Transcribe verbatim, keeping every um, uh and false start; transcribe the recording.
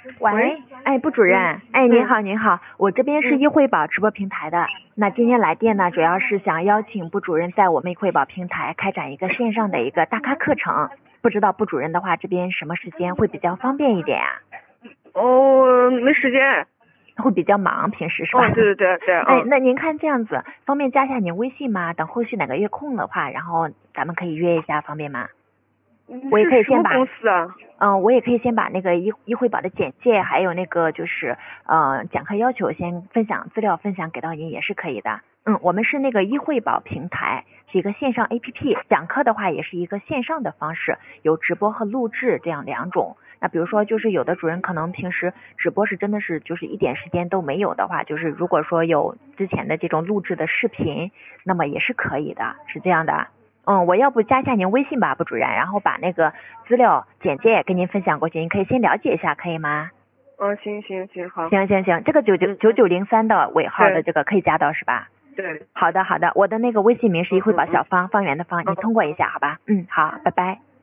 喂，哎，部主任， 嗯哎，您嗯好，您好，我这边是嗯易惠宝直播平台的。那今天来电呢，主要是想邀请部主任在我们易惠宝平台开展一个线上的一个大咖课程，不知道部主任的话，这边什么时间会比较方便一点呀、 哦，没时间。 会比较忙，平时是吧？ 哦，对对对对， 哎， 嗯。 那您看这样子，方便加一下您微信吗？等后续哪个月空的话，然后咱们可以约一下，方便吗？我也可以是什么先把公司啊？ 嗯，我也可以先把那个易易惠宝的简介，还有那个就是呃讲课要求先分享资料分享给到您也是可以的。嗯，我们是那个易惠宝平台，是一个线上 A P P，讲课的话也是一个线上的方式，有直播和录制这样两种。那比如说就是有的主任可能平时直播是真的是就是一点时间都没有的话，就是如果说有之前的这种录制的视频，那么也是可以的，是这样的。嗯，我要不加一下您微信吧，部主任，然后把那个资料简介跟您分享过去，您可以先了解一下，可以吗？ 嗯，行行行，好。 行行行，这个九九九九零三的尾号的对这个可以加到是吧？ 对。 好的好的，我的那个微信名是一惠宝嗯嗯嗯小芳，方圆的芳，你嗯通过一下好吧？嗯，好，拜拜。